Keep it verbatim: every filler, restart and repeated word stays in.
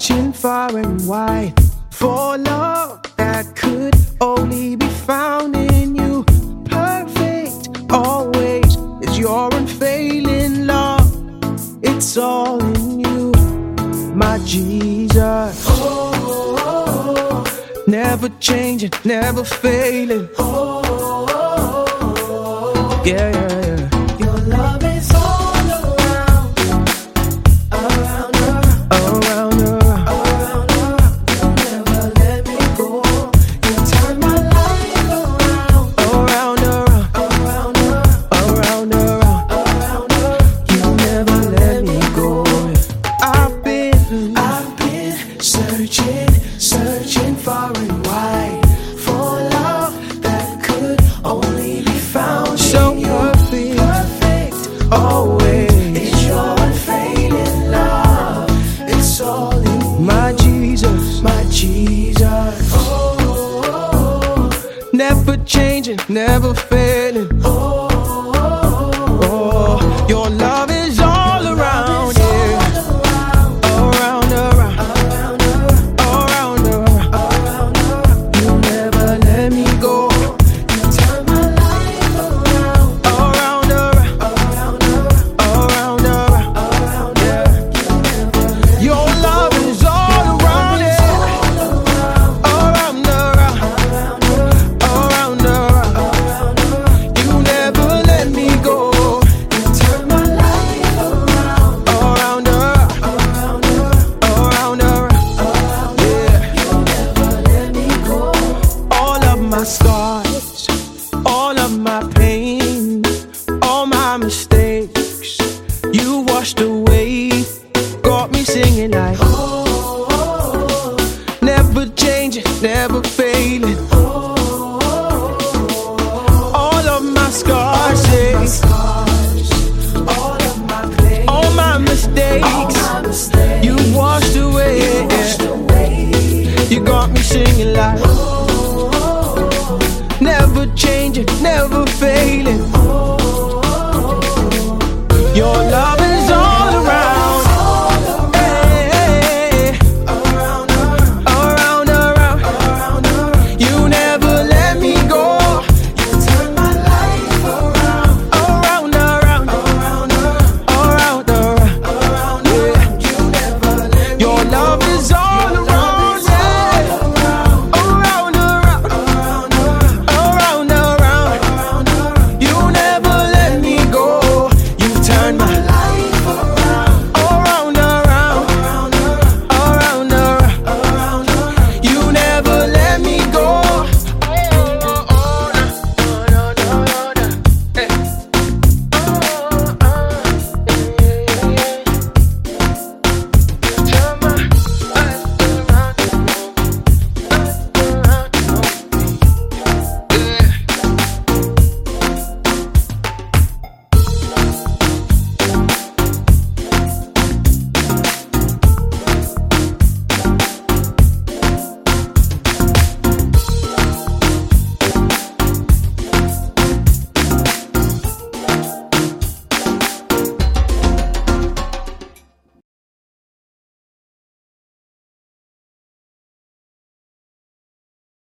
searching far and wide for love that could only be found in you. Perfect always is your unfailing love. It's all in you, my Jesus. Oh, oh, oh. Never changing, never failing. Oh, oh, oh. Yeah, yeah, yeah. Your love is all around, around, around, Around, around. around, around. You'll never let me go. You turn my life around, Around, around. around, around, Around, around. around, around. You never let me go. I've been, I've been searching, searching far and wide for love that could only be found so in you. perfect, Perfect, always. it's your unfailing love. It's all in you, My Jesus, my Jesus. Oh, oh, oh. never changing, never fail.